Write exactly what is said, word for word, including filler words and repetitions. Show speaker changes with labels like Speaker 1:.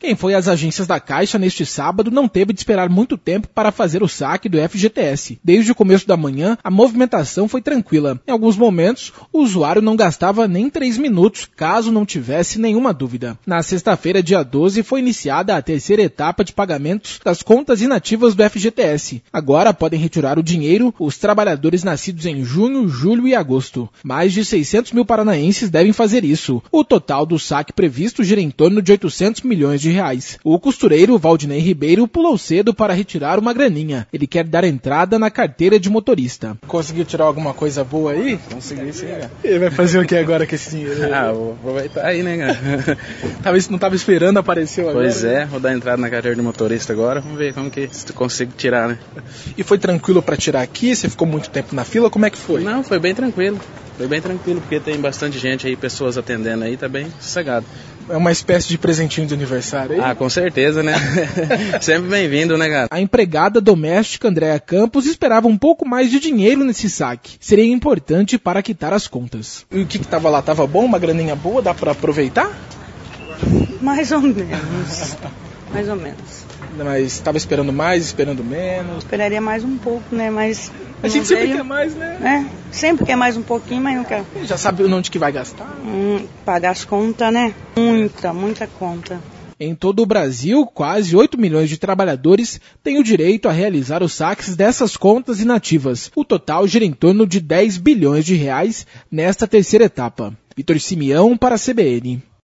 Speaker 1: Quem foi às agências da Caixa neste sábado não teve de esperar muito tempo para fazer o saque do F G T S. Desde o começo da manhã, a movimentação foi tranquila. Em alguns momentos, o usuário não gastava nem três minutos, caso não tivesse nenhuma dúvida. Na sexta-feira, dia doze, foi iniciada a terceira etapa de pagamentos das contas inativas do F G T S. Agora podem retirar o dinheiro os trabalhadores nascidos em junho, julho e agosto. Mais de seiscentos mil paranaenses devem fazer isso. O total do saque previsto gira em torno de oitocentos milhões de reais. O costureiro Valdinei Ribeiro pulou cedo para retirar uma graninha. Ele quer dar entrada na carteira de motorista. Conseguiu tirar alguma coisa boa aí?
Speaker 2: Consegui sim, cara.
Speaker 1: Ele vai fazer o que agora com esse dinheiro?
Speaker 2: Ah, vou aproveitar aí, né, cara?
Speaker 1: Talvez não estava esperando, apareceu agora.
Speaker 2: Pois é, vou dar entrada na carteira de motorista agora. Vamos ver como que consigo tirar, né?
Speaker 1: E foi tranquilo para tirar aqui? Você ficou muito tempo na fila? Como é que foi?
Speaker 2: Não, foi bem tranquilo. Foi bem tranquilo, porque tem bastante gente aí, pessoas atendendo aí, tá bem sossegado.
Speaker 1: É uma espécie de presentinho de aniversário aí?
Speaker 2: Ah, com certeza, né? Sempre bem-vindo, né, cara?
Speaker 1: A empregada doméstica Andréa Campos esperava um pouco mais de dinheiro nesse saque. Seria importante para quitar as contas. E o que que tava lá? Tava bom? Uma graninha boa? Dá para aproveitar?
Speaker 3: Mais ou menos. Mais ou menos.
Speaker 1: Mas estava esperando mais, esperando menos?
Speaker 3: Esperaria mais um pouco, né? Mas
Speaker 1: a gente sempre quer mais, né?
Speaker 3: É, sempre quer mais um pouquinho, mas não quer.
Speaker 1: Já sabe onde que vai gastar?
Speaker 3: Hum, pagar as contas, né? Muita, muita conta.
Speaker 1: Em todo o Brasil, quase oito milhões de trabalhadores têm o direito a realizar os saques dessas contas inativas. O total gira em torno de dez bilhões de reais nesta terceira etapa. Vitor Simeão para a C B N.